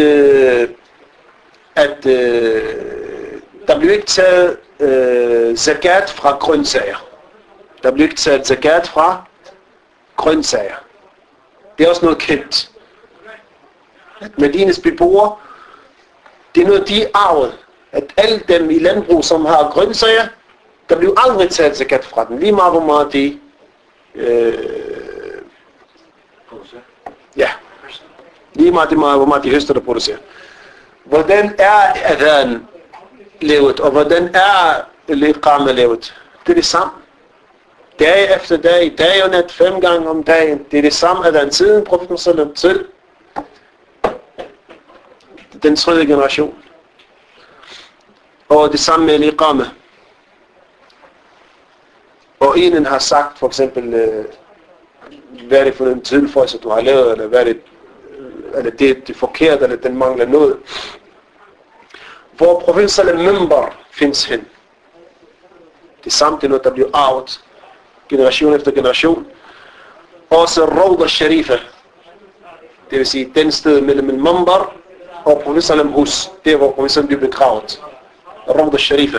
der blev ikke taget zakat fra grøntsager. Der blev ikke taget zakat fra grøntsager. Det er også noget kendt. At Medines beboere, det er noget, de er arvet. At alle dem i landbrug, som har grøntsager, der blev aldrig taget zakat fra dem. Lige meget hvor meget de lige meget hvor meget de høster, der producerer. Hvordan er adhan levet, og hvordan er al-iqama levet? Det er det samme. Dag efter dag, dag og nat, 5 gange om dagen. Det er det samme adhan siden profeten sallam til den 3. generation. Og det samme med al-iqama. Og en har sagt for eksempel, hvad er det for en tilføjelse, du har lavet, eller hvad er det, eller det er forkert, eller den mangler noget. Hvor profeten sallam member findes hen. Det samme, det er noget, der bliver arvet generation efter generation. Også Rawda Sharifa, det vil sige den sted mellem en member og profeten sallam hus, der hvor profeten sallam bliver begravet. Rawda Sharifa.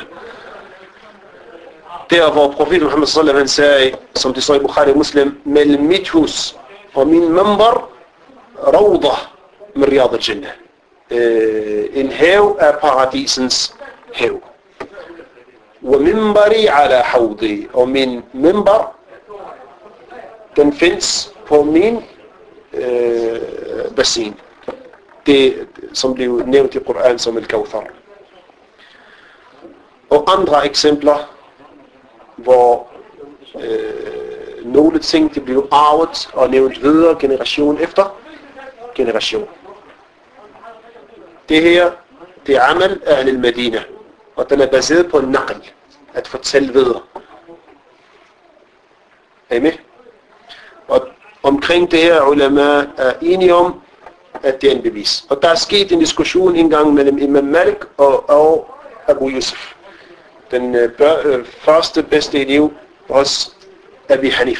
Der hvor profeten Muhammad sallam han sagde, som det står i Bukhari og Muslim, mellem mit hus og min member, Rawda med Riyad al-Jannah. En hav af paradisens hav. Og mimbari ala hawdi, og min mimbar, den findes på min bassin. Det som blev nævnt i Koran som al-Kawthar. Og andre eksempler, hvor nogle ting de blev arvet og nævnt videre generation efter generation. Det her, det er amal af al-Medina, og den er baseret på naql, at fortælle videre. Er I med? Og omkring det her ulama er enige om, at det er en bevis. Og der er sket en diskussion engang mellem Imam Malik og Abu Yusuf. Den første bedste elev hos Abi Hanifa.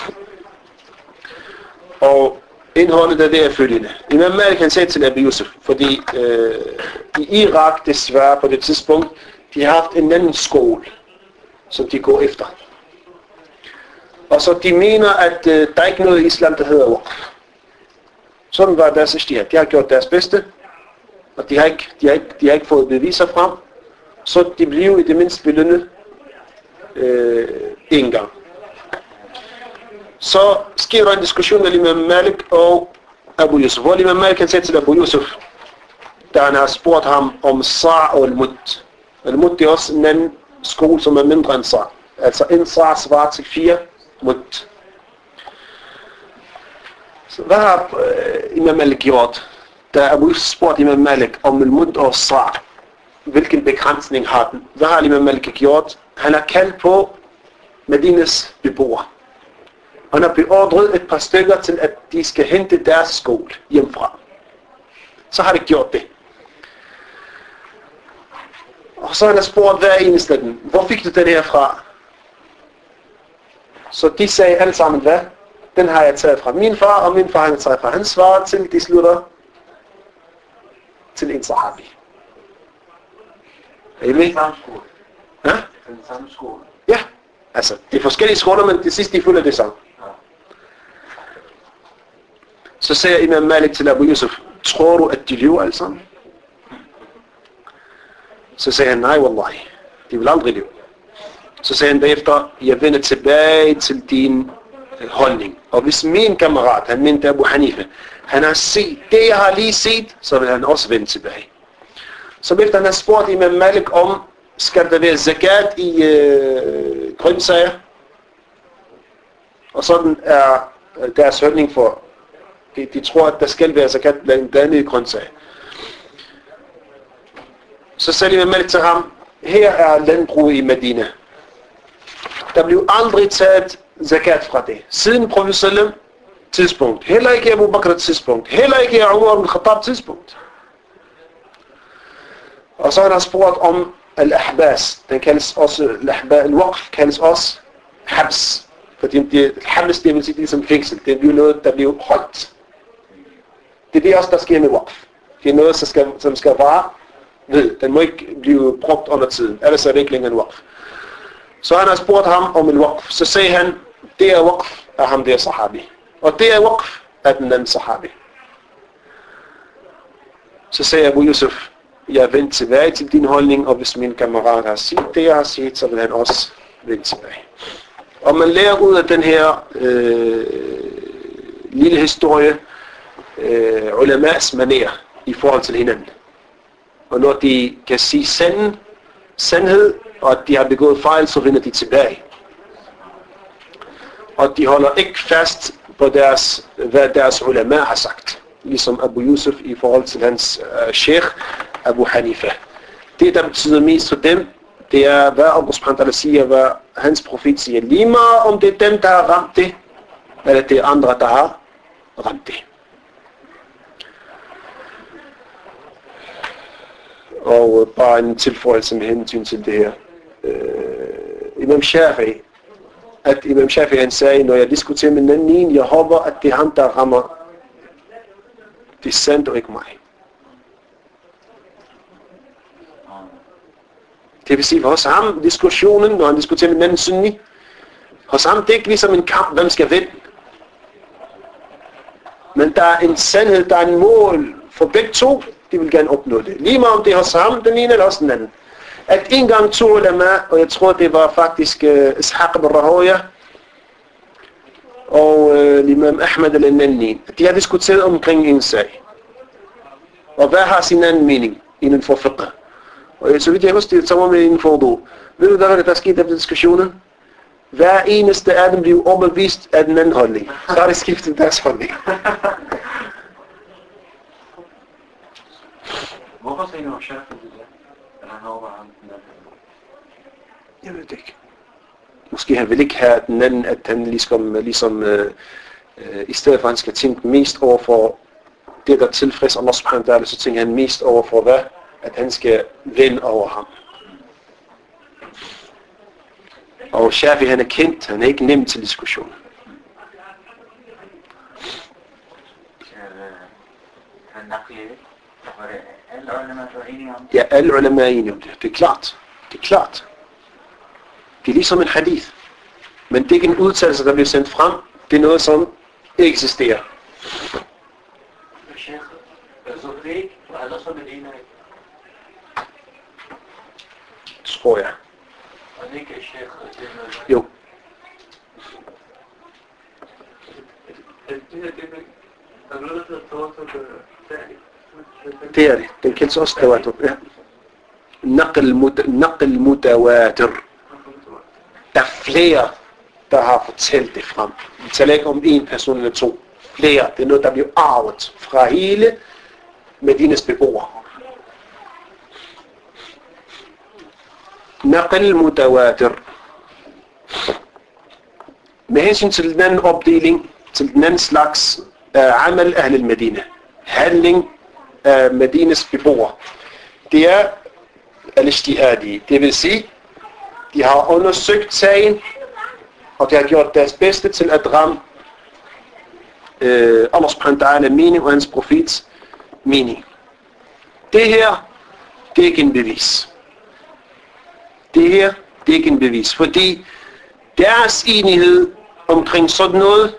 Og indholdet af det er følgende. Imam Malik han sagde til Abu Yusuf, fordi i Irak desværre på det tidspunkt, de har haft en anden skole, som de går efter. Og så de mener, at der er ikke noget i islam, der hedder waqf. Sådan var deres ijtihad. De har gjort deres bedste, og de har ikke fået beviser frem, så de blev i det mindste belønnet en gang. Så sker der en diskussion mellem Imam Malik og Abu Yusuf. Hvor Imam Malik kan sige til Abu Yusuf, da han har spurgt ham om sa' og al-mud. Al-mud er også en anden skole, som er mindre end sa'. Altså en sa' svarer til 4 mud. Så hvad har Imam Malik gjort? Da Abu Yusuf spurgte Imam Malik om al-mud og sa', hvilken begrænsning har den? Hvad har Imam Malik gjort? Han har kaldt på Medinas beboere. Han har beordret et par stykker til, at de skal hente deres skole hjemmefra. Så har de gjort det. Og så har han spurgt hver eneste af dem, hvor fik du den her fra? Så de sagde alle sammen, hvad? Den har jeg taget fra min far, og min far har taget fra hans far, til de slutter til en sahabi. Er I med? Ja? Den samme skole. Ja, altså det er forskellige skoler, men det sidste de følger det samme. Så siger Imam Malik til Abu Yusuf, tror du, at de lyver alle sammen? Så siger han, nej, wallahi, de vil aldrig lyve. Så siger han bagefter, jeg vender tilbage til din holdning. Og hvis min kammerat, han mente Abu Hanifa, han har set det, jeg har lige set, så vil han også vende tilbage. Så efter han har spurgt Imam Malik om, skal der være zakat i grøntsager? Og sådan er deres holdning for, de tror, at der skal være zakat blandt andet i grøntsager. Så sagde Imam Malik til ham, her er landbrug i Medina. Der blev aldrig taget zakat fra det. Siden Profet Sallam tidspunkt. Heller ikke Abu Bakr tidspunkt. Heller ikke Umar ibn Khattab tidspunkt. Og så har han spurgt om al-ahbas. Den kaldes også, al-waqf kaldes også habs. Fordi habs, det vil sige ligesom fængsel. Det bliver noget, der bliver holdt. Det er det også, der sker med waqf. Det er noget, som skal vare ved. Den må ikke blive brugt under tiden. Ellers er det ikke længere en waqf. Så han har spurgt ham om en waqf. Så sagde han, det er waqf af ham der sahabi. Og det er waqf af den anden sahabi. Så sagde Abu Yusuf, jeg vender tilbage til din holdning, og hvis min kammerat har set det, jeg har set, så vil han også vende tilbage. Og man lærer ud af den her lille historie, ulamas manér i forhold til hinanden. Og når de kan sige sandhed, og at de har begået fejl, så vender de tilbage. Og de holder ikke fast på hvad deres ulama har sagt. Ligesom Abu Yusuf i forhold til hans sheikh Abu Hanifa. Det der betyder mest for dem, det er hvad Allah subhanahu wa ta'ala siger, hvad hans profet siger. Lige meget om det er dem, der har ramt det, eller det er andre, der har ramt det. Og bare en tilføjelse med hensyn til det her. Imam Shafi'i han sagde, når jeg diskuterer med den anden, jeg håber, at det er ham, der rammer det er sandt og ikke mig. Det vil sige, hos ham diskussionen, når han diskuterer med den anden sunni, hos ham det er ikke ligesom en kamp, hvem skal vinde. Men der er en sandhed, der er en mål for begge to, de vil gerne opnå det. Lige meget om det er hos ham, den ene eller også den anden. At en gang to ulama, og jeg tror det var faktisk Ishaq ibn Rahoya og Imam Ahmed al-Nanni, de har diskuteret omkring en sag. Og hvad har sin anden mening inden for fiqh? Og så vidt jeg husker, det var med inden for wudu. Ved du, hvad der skete efter diskussionen? Hver eneste af dem blev overbevist af den anden holdning. Så har det skiftet deres holdning. Hvorfor sagde du Shafi'i det? Eller han overvejer ham den anden? Jeg ved det ikke. Måske han vil ikke have den anden, at han ligesom I stedet for at han skal tænke mest over for det, der tilfredser Allah subhanahu wa ta'ala, så tænker han mest over for hvad? At han skal vinde over ham. Og Shafi, han er kendt, han er ikke nem til diskussion. Ja, alle ulema er enige om det. Det er klart. Det er klart. Det er ligesom en hadith. Men det er ikke en udtalelse, der bliver sendt frem. Det er noget, som eksisterer. Tror jeg. Jo. Det er det. Den kaldes også tawatur. Ja. Naql mutawatir. Der er flere, der har fortalt det frem. Vi taler ikke om en person eller to. Flere. Det er noget, der bliver arvet fra hele Medinas beboere. Naql mutawatir. Med hensyn til den anden opdeling, til den anden slags amal ahl al-Medina, handling af Medinas beboere, det er al-ijtihadi. Det vil sige, de har undersøgt sagen, og de har gjort deres bedste til at ramme Allah subhanahu wa ta'ala mening og hans profets mening. Det her, det er ikke en bevis. Det her, det er ikke en bevis, fordi deres enighed omkring sådan noget,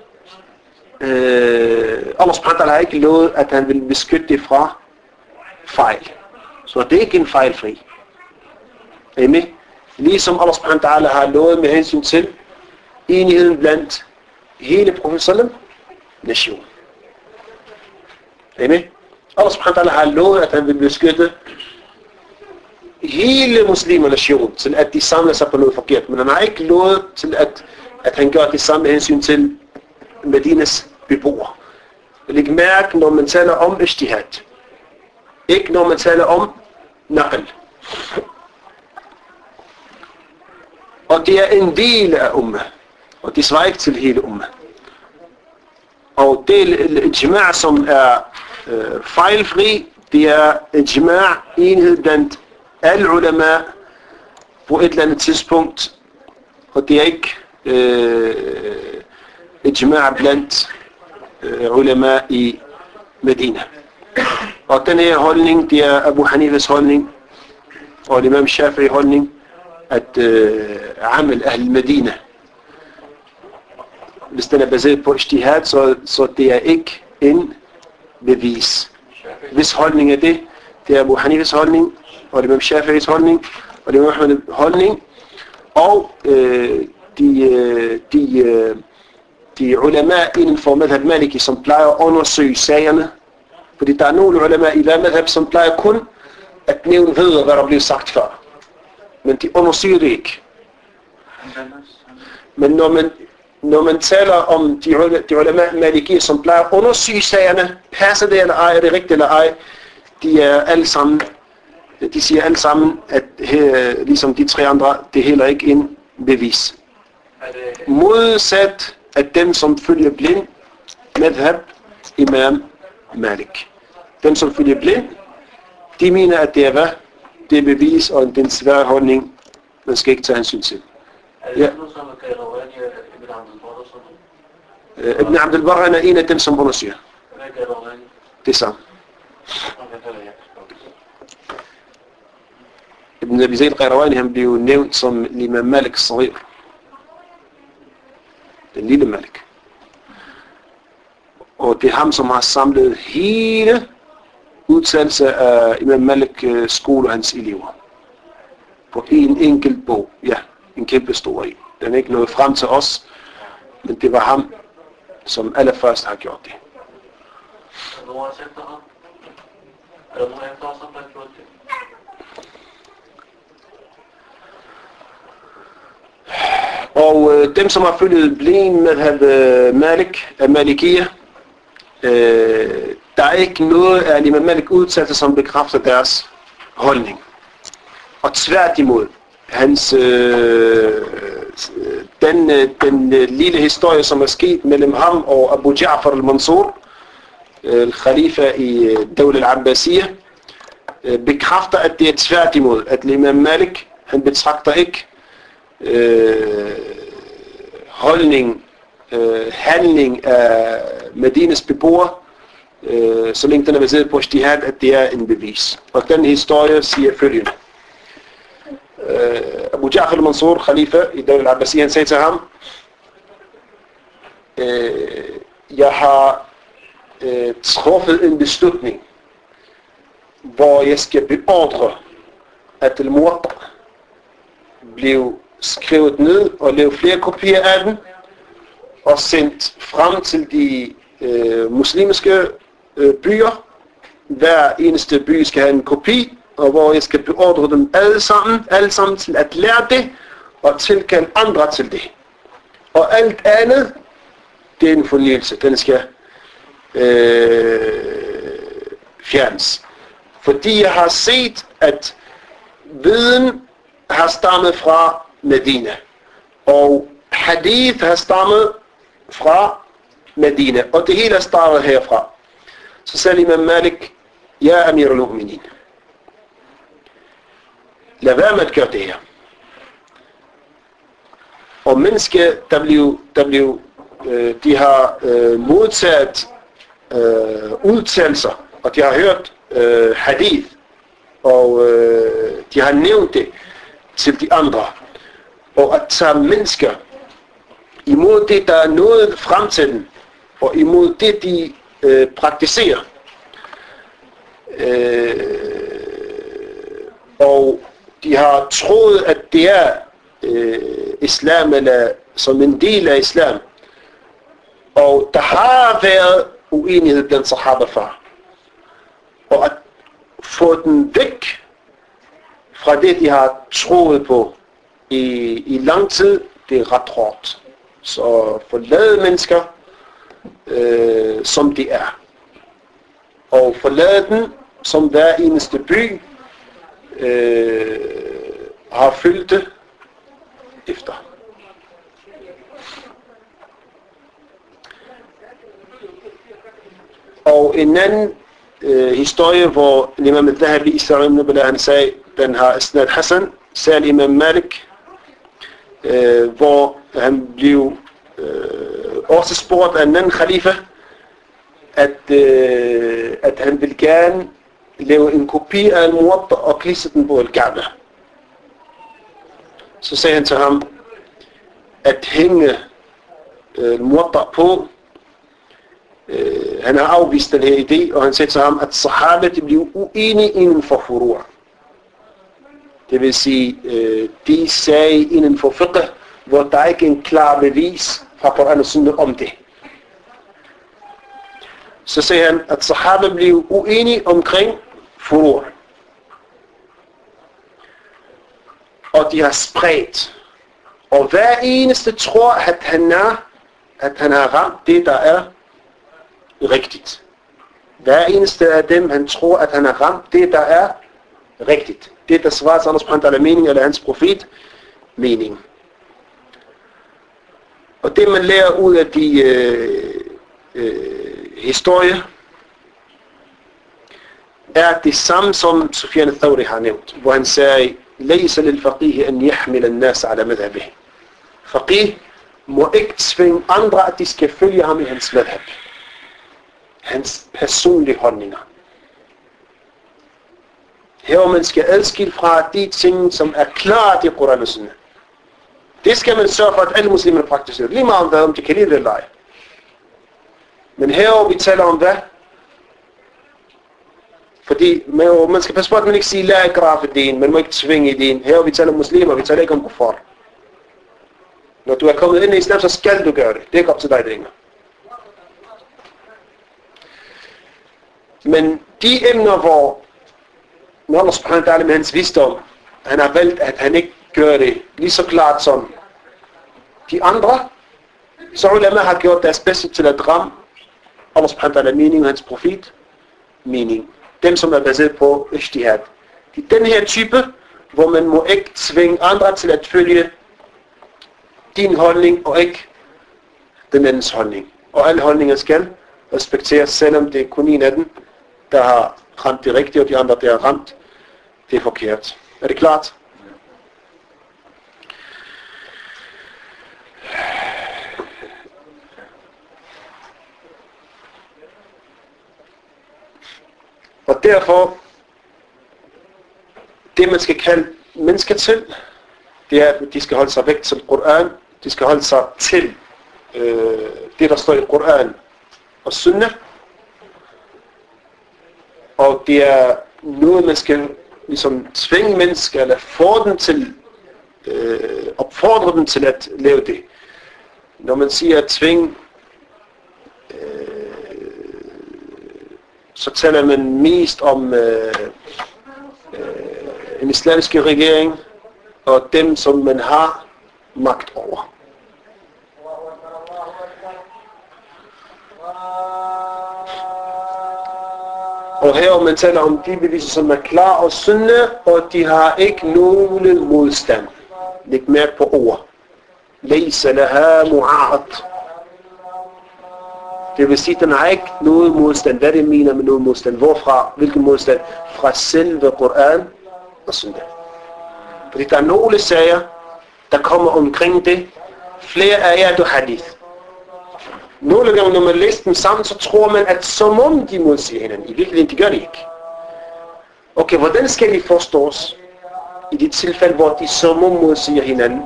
Allah subhanahu wa ta'ala har ikke lovet, at han vil beskytte det fra fejl. Så det er ikke en fejlfri. Er I med? Ligesom Allah subhanahu wa ta'ala har lovet med hensyn til enigheden blandt hele profet nation. Er I med? Allah subhanahu wa ta'ala har lovet, at han vil beskytte hele muslimernation til at de samler sig på noget forkert. Men han har ikke lovet til at han gør det samme hensyn til Medinas beboere. Læg mærke, når man taler om ijtihad. Ikke når man taler om naql. Og det er en del af umma. Og det svarer ikke til hele umma. Og det ijma' som er fejlfri, det er ijma' enhed blandt alle ulema på et eller andet tidspunkt. Og det er ikke ijma' blandt ulema i Medina. Og den her holdning, det er Abu Hanifas holdning og Imam Shafi'i holdning, at amal ahl Medina, hvis den er baseret på ijtihad, så det er ikke en bevis. Hvis holdning er det er Abu Hanifas holdning og Imam Shafi'is holdning og Imam Ahmeds holdning, og de ulema inden for madhab Maliki, som plejer at undersøge sagerne, fordi der er nogle ulema i hver madhab, som plejer kun at nævne ved, hvad der blev sagt før. Men de undersøger det ikke. Men når man taler om de ulema Maliki, som plejer at undersøge sagerne, passer det eller ej, er det rigtigt eller ej, de siger alle sammen, at ligesom de tre andre, det er heller ikke en bevis. Modsat at dem, som følger blind, madhab Imam Malik. Dem, som følger blind, de mener, at det er hvad? Det er bevis og den svære holdning, man skal ikke tage hensyn til. Ja. Ibn Abd al-Barr er en af dem, som undersøger. Det samme. Ibn Abi Zayd al-Qayrawani, han blev nævnt som Imam Malik Saghir. Den lille Malik. Og det er ham, som har samlet hele udtalelse af Imam Malik skole og hans elever. På en enkelt bog. Ja, en kæmpe stor en. Den er ikke nået frem til os, men det var ham, som allerførst har gjort det. Og dem, som har følget blind med Malikiya, der er ikke noget af Imam Malik udtalelse, som bekræfter deres holdning. Og tværtimod, hans den lille historie, som er sket mellem ham og Abu Ja'far al-Mansur, khalifa i Dawla al-Abbasiyya, bekræfter, at det er tværtimod, at Imam Malik, han betragter ikke handling af Medinas beboere, så længe den er baseret på ijtihad, at det er en bevis. Og den historie siger følgende. Abu Ja'far al-Mansur, khalifa i Dawla al-Abbasiyya, han sagde til ham, jeg har truffet en beslutning, hvor jeg skal beordre, at al-Muwatta blev skrevet ned og lavet flere kopier af den, og sendt frem til de muslimske byer. Hver eneste by skal have en kopi, og hvor jeg skal beordre dem alle sammen til at lære det, og tilkalde andre til det. Og alt andet, det er en fornyelse, den skal fjernes. Fordi jeg har set, at viden har stammet fra Medina, og hadith har stammet fra Medina, og det hele er startet herfra. Så sagde Imam Malik, ja Amir al-Mu'minin, lad være med at gøre det her. Og mennesker, de har modtaget udtalelser, og de har hørt hadith, og de har nævnt det til de andre. Og at tage mennesker imod det, der er nået frem til dem, og imod det, de praktiserer. Og de har troet, at det er islam, eller som en del af islam. Og der har været uenighed blandt sahaba før. Og at få den væk fra det, de har troet på i lang tid, det er ret hårdt. Så forlade mennesker, som de er. Og forlade den, som hver eneste by har fyldt det efter. Og en anden historie, hvor Imam al-Dhahabi i Sirah ibn Nubala, han sagde, den har Isnad Hassan, sagde Imam Malik, hvor han blev også spurgt af en anden khalifa, at han ville gerne lave en kopi af al-Muwatta og klisse den på al-Kaaba. Så sagde han til ham, at hænge al-Muwatta på, han har afvist den her idé, og han sagde til ham, at sahaba de blev uenige inden for furu'. Det vil sige, de sagde inden for fiqh, hvor der ikke er en klar bevis fra Koran og Sunna om det. Så sagde han, at sahaba blev uenige omkring furu'. Og de har spredt. Og hver eneste tror, at han har ramt det, der er rigtigt. Hver eneste af dem, han tror, at han har ramt det, der er rigtigt. Det, der svarer til Allahs subhanahu wa ta'ala mening, eller hans profet mening. Og det, man lærer ud af de historier, er det samme, som Sufyan al-Thawri har nævnt, hvor han sagde, ليس للفقيه أن يحمل الناس على مذهبه. Faqih må ikke tvinge andre, at de skal følge ham i hans madhab. Hans personlige holdninger. Her man skal adskille fra de ting, som er klart i Koran og Sunna. Det skal man sørge for, at alle muslimer praktiserer. Lige meget om hvad, om de kan lide det eller ej. Men her vi taler om hvad? Fordi man skal passe på, at man ikke siger, la ikrah fi din, man må ikke tvinge i din. Her vi taler om muslimer, vi taler ikke om kuffar. Når du er kommet ind i islam, så skal du gøre det. Det er ikke op til dig, det ikke. Men de emner, hvor Allah subhanahu wa ta'ala med hans visdom, han har valgt, at han ikke gør det lige så klart som de andre, så ulama har gjort deres bedste til at ramme Allah subhanahu wa ta'ala mening og hans profet mening. Dem, som er baseret på ijtihad. Det er den her type, hvor man må ikke tvinge andre til at følge din holdning og ikke den andens holdning. Og alle holdninger skal respekteres, selvom det er kun en af dem, der har ramt det rigtige, og de andre, der har ramt det forkert. Er det klart? Og derfor, det man skal kalde mennesker til, det er, at de skal holde sig væk til Koran, de skal holde sig til det, der står i Koran og Sunnah, og det er noget, man skal ligesom tvinge mennesker, eller få dem til, opfordre dem til at lave det. Når man siger at tvinge, så taler man mest om en islamisk regering og dem, som man har magt over. Og her man taler om de beviser, som er klar og sunde, og de har ikke nogen modstand. Læg mærke på ord. Laysa laha mu'a'at. Det vil sige, at den har ikke noget modstand. Hvad det mener med noget modstand? Hvorfra? Hvilken modstand? Fra selve Koran og Sunnah. Fordi der er nogle sager, der kommer omkring det. Flere ayat og hadith. Nogle gange, når man læser dem sammen, så tror man, at som om de modsiger hinanden. I virkeligheden, de gør det ikke. Okay, hvordan skal de forstås? I de tilfælde, hvor de som om modsiger hinanden.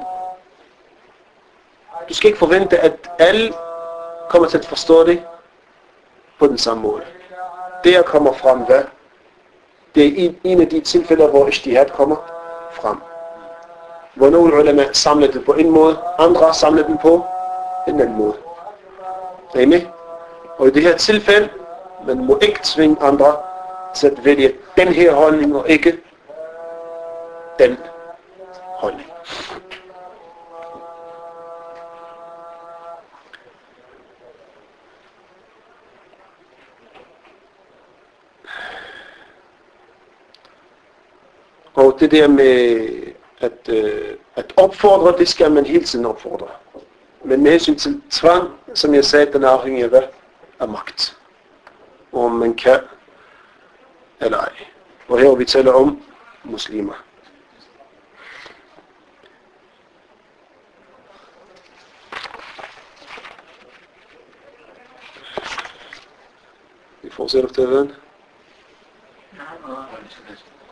Du skal ikke forvente, at alle kommer til at forstå det på den samme måde. Det kommer frem, hvad? Det er en af de tilfælde, hvor ijtihad kommer frem. Hvor nogle ulema samler det på en måde, andre samler den på en anden måde. Er I med? Og i det her tilfælde, man må ikke tvinge andre til at vælge den her holdning og ikke den holdning. Og det der med at opfordre, det skal man hele tiden opfordre. Men med hensyn til tvang, som jeg sagde, den afhænger af hvad? Af magt. Om man kan eller ej. Og her vi taler om muslimer. Vi fortsætter efter den.